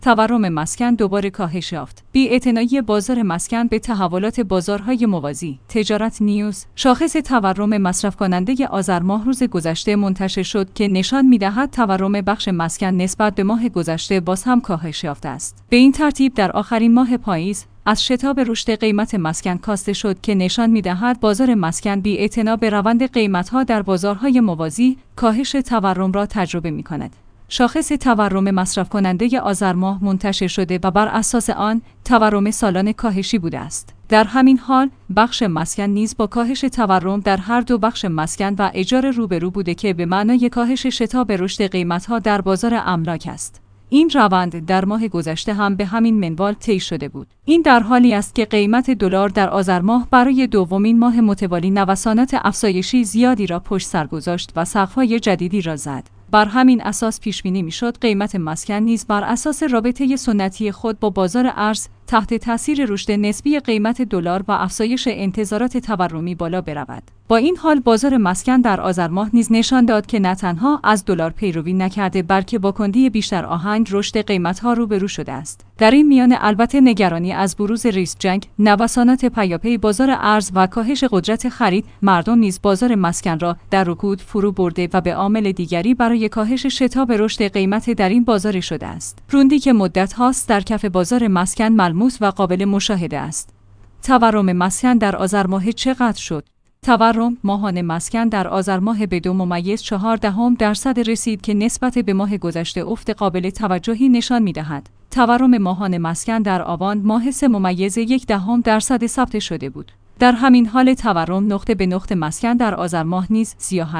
تورم مسکن دوباره کاهش یافت. بی‌اعتنایی بازار مسکن به تحولات بازارهای موازی. تجارت نیوز شاخص تورم مصرف کننده آذر ماه روز گذشته منتشر شد که نشان می‌دهد تورم بخش مسکن نسبت به ماه گذشته باز هم کاهش یافته است. به این ترتیب در آخرین ماه پاییز از شتاب رشد قیمت مسکن کاسته شد که نشان می‌دهد بازار مسکن بی‌اعتنا به روند قیمت‌ها در بازارهای موازی کاهش تورم را تجربه می‌کند. شاخص تورم مصرف کننده آذر ماه منتشر شده و بر اساس آن تورم سالانه کاهشی بوده است. در همین حال بخش مسکن نیز با کاهش تورم در هر دو بخش مسکن و اجاره روبرو بوده که به معنای کاهش شتاب رشد قیمت‌ها در بازار املاک است. این روند در ماه گذشته هم به همین منوال طی شده بود. این در حالی است که قیمت دلار در آذر ماه برای دومین ماه متوالی نوسانات افزایشی زیادی را پشت سر گذاشت و سقف‌های جدیدی را زد. بر همین اساس پیش بینی می‌شد قیمت مسکن نیز بر اساس رابطه سنتی خود با بازار ارز تحت تاثیر رشد نسبی قیمت دلار و افزایش انتظارات تورمی بالا برود. با این حال بازار مسکن در آذر ماه نیز نشان داد که نه تنها از دلار پیروی نکرده بلکه با کندی بیشتر آهنگ رشد قیمت‌ها روبرو شده است. در این میان البته نگرانی از بروز ریس جنگ، نوسانات پیاپی بازار ارز و کاهش قدرت خرید مردم نیز بازار مسکن را در رکود فرو برده و به عامل دیگری برای کاهش شتاب رشد قیمت در این بازار شده است. روندی که مدت هاست در کف بازار مسکن ملموس و قابل مشاهده است. تورم مسکن در آذر ماه چقدر شد؟ تورم ماهانه مسکن در آذر ماه به 2.4% رسید که نسبت به ماه گذشته افت قابل توجهی نشان می‌دهد. تورم ماهانه مسکن در آبان ماه 3.1% ثبت شده بود. در همین حال تورم نقطه به نقطه مسکن در آذر ماه نیز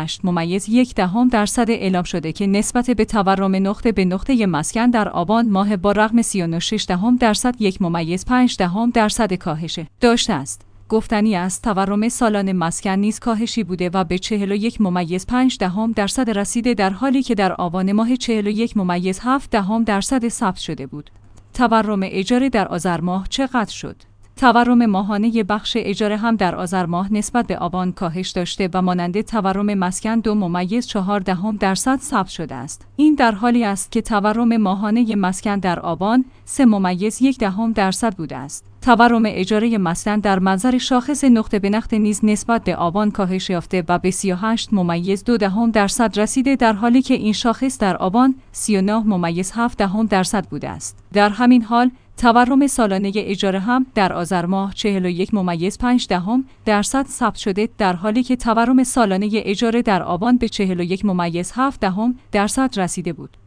38.1% اعلام شده که نسبت به تورم نقطه به نقطه مسکن در آبان ماه با رغم 39.6% 1.5% کاهش داشته است. گفتنی است تورم سالانه مسکن نیز کاهشی بوده و به 41.5% رسیده در حالی که در آبان ماه 41.7% ثبت شده بود. تورم اجاره در آذر ماه چقدر شد؟ تورم ماهانه بخش اجاره هم در آذر ماه نسبت به آبان کاهش داشته و مانند تورم مسکن 2.4% ثبت شده است. این در حالی است که تورم ماهانه مسکن در آبان 3.1% بوده است. تورم اجاره مسکن در منظر شاخص نقطه به نقطه نیز نسبت به آبان کاهش یافته و به 38.2% رسیده در حالی که این شاخص در آبان 39.7% بوده است. در همین حال تورم سالانه اجاره هم در آذر ماه 41.5% ثبت شده در حالی که تورم سالانه اجاره در آبان به 41.7% رسیده بود.